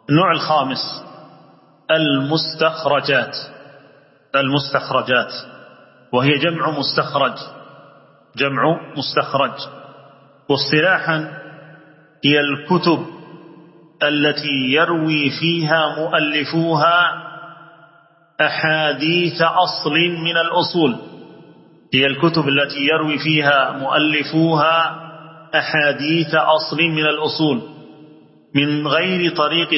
النوع الخامس المستخرجات، وهي جمع مستخرج. واصطلاحا هي الكتب التي يروي فيها مؤلفوها أحاديث أصل من الأصول، هي الكتب التي يروي فيها مؤلفوها أحاديث أصل من الأصول من غير طريق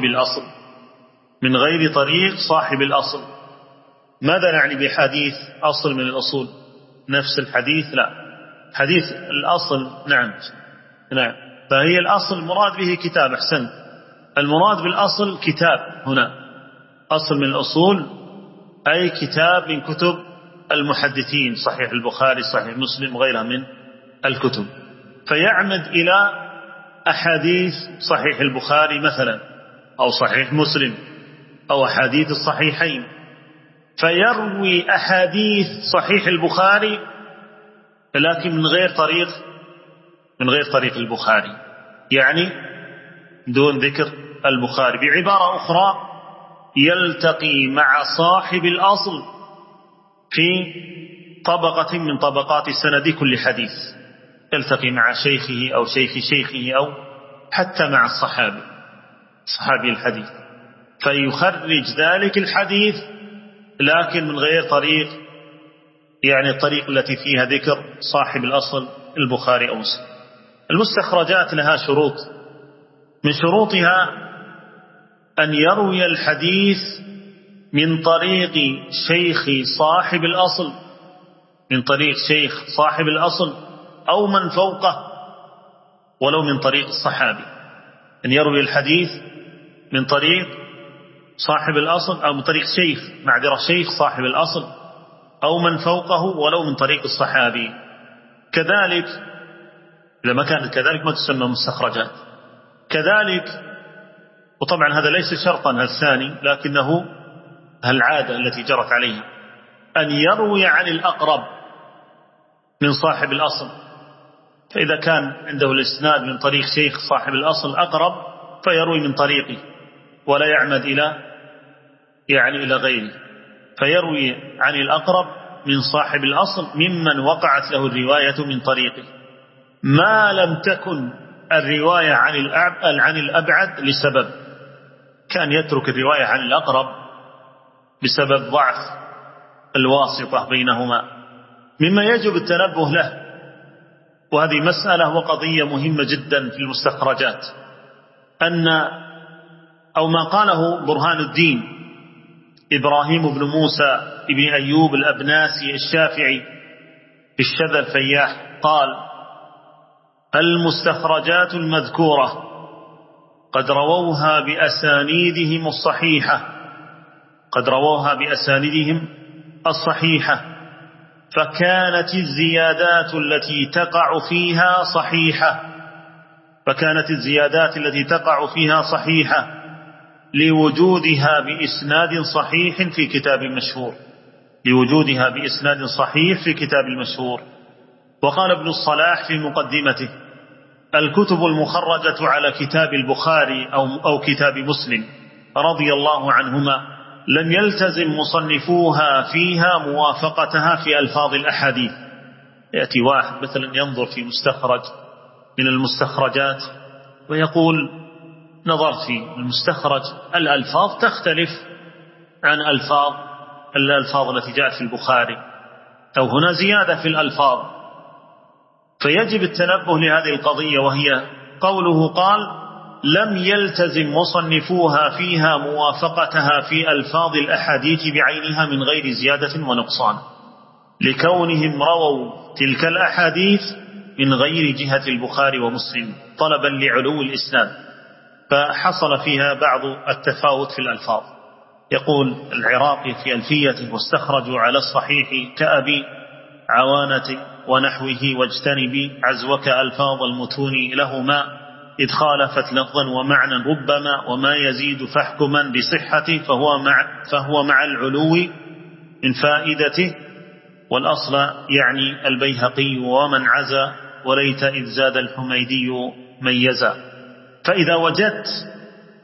صاحب الأصل. ماذا نعني بحديث أصل من الأصول؟ نفس الحديث؟ لا، حديث الأصل. نعم. فهي الأصل المراد به كتاب. أحسن، المراد بالأصل كتاب هنا، أصل من الأصول أي كتاب من كتب المحدثين، صحيح البخاري، صحيح مسلم، غيرها من الكتب. فيعمد إلى أحاديث صحيح البخاري مثلا، أو صحيح مسلم، أو أحاديث الصحيحين، فيروي أحاديث صحيح البخاري لكن من غير طريق البخاري، يعني دون ذكر البخاري. بعبارة أخرى، يلتقي مع صاحب الأصل في طبقة من طبقات سند كل حديث، يلتقي مع شيخه أو شيخ شيخه أو حتى مع صحابي الحديث، فيخرج ذلك الحديث لكن من غير طريق، يعني الطريق التي فيها ذكر صاحب الأصل البخاري أو مسلم. المستخرجات لها شروط، من شروطها أن يروي الحديث من طريق شيخ صاحب الأصل أو من فوقه ولو من طريق الصحابي. أن يروي الحديث من طريق صاحب الأصل أو من طريق شيخ صاحب الأصل أو من فوقه ولو من طريق الصحابي. كذلك إذا ما كانت كذلك ما تسمى مستخرجات. كذلك، وطبعا هذا ليس شرطا الثاني لكنه العادة التي جرت عليها، أن يروي عن الأقرب من صاحب الأصل، فإذا كان عنده الإسناد من طريق شيخ صاحب الأصل أقرب فيروي من طريقه ولا يعمد إلى غيره، فيروي عن الأقرب من صاحب الأصل ممن وقعت له الرواية من طريقه، ما لم تكن الرواية عن الأبعد لسبب، كان يترك الرواية عن الأقرب بسبب ضعف الواسطة بينهما، مما يجب التنبه له. وهذه مسألة وقضية مهمة جدا في المستخرجات، أو ما قاله برهان الدين إبراهيم بن موسى بن أيوب الأبناسي الشافعي في الشذا الفياح، قال: المستخرجات المذكورة قد رووها بأسانيدهم الصحيحة، فكانت الزيادات التي تقع فيها صحيحة لوجودها بإسناد صحيح في كتاب المشهور. وقال ابن الصلاح في مقدمته: الكتب المخرجة على كتاب البخاري أو كتاب مسلم رضي الله عنهما لم يلتزم مصنفوها فيها موافقتها في ألفاظ الأحاديث. يأتي واحد مثلا ينظر في مستخرج من المستخرجات ويقول: نظرت في المستخرج الألفاظ تختلف عن الألفاظ التي جاءت في البخاري، أو هنا زيادة في الألفاظ. فيجب التنبه لهذه القضية، وهي قوله قال: لم يلتزم مصنفوها فيها موافقتها في ألفاظ الأحاديث بعينها من غير زيادة ونقصان، لكونهم رووا تلك الأحاديث من غير جهة البخاري ومسلم طلبا لعلو الإسناد، فحصل فيها بعض التفاوت في الألفاظ. يقول العراقي في ألفيته: واستخرجوا على الصحيح كأبي عوانة ونحوه واجتنبي عزوك ألفاظ المتون لهما إذ خالفت لفظا ومعنى ربما وما يزيد فاحكما بصحته فهو مع العلو من فائدته، والأصل يعني البيهقي ومن عزا وليت إذ زاد الحميدي ميزا. فإذا وجدت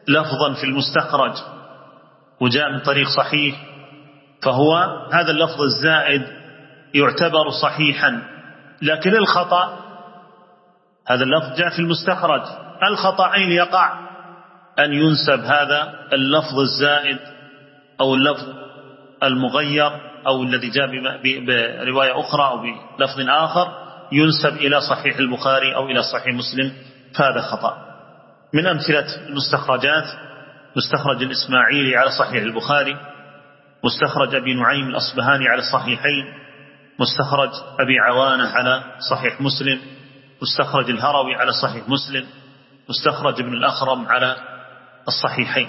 لفظا في المستخرج وجاء من طريق صحيح، فهو هذا اللفظ الزائد يعتبر صحيحا. لكن الخطأ، هذا اللفظ جاء في المستخرج، الخطأين يقع أن ينسب هذا اللفظ الزائد أو اللفظ المغير أو الذي جاء برواية أخرى أو بلفظ آخر ينسب إلى صحيح البخاري أو إلى صحيح مسلم، فهذا خطأ. من أمثلة المستخرجات: مستخرج الإسماعيلي على صحيح البخاري، مستخرج أبي نعيم الأصبهاني على الصحيحين، مستخرج أبي عوانة على صحيح مسلم، مستخرج الهروي على صحيح مسلم، مستخرج ابن الأخرم على الصحيحين.